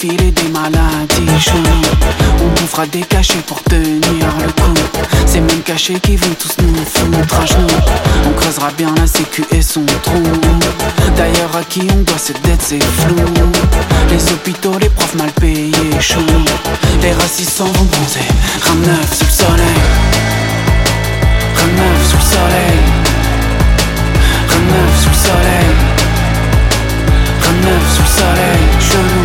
filer des maladies chaudes. On bouffera des cachets pour tenir le coup. Ces mêmes cachets qui vont tous nous foutre à genoux. On creusera bien la sécu et son trou. D'ailleurs à qui on doit cette dette c'est flou. Les hôpitaux, les profs mal payés chaud. Les racistes s'en vont bronzer, rame neuf sous le soleil.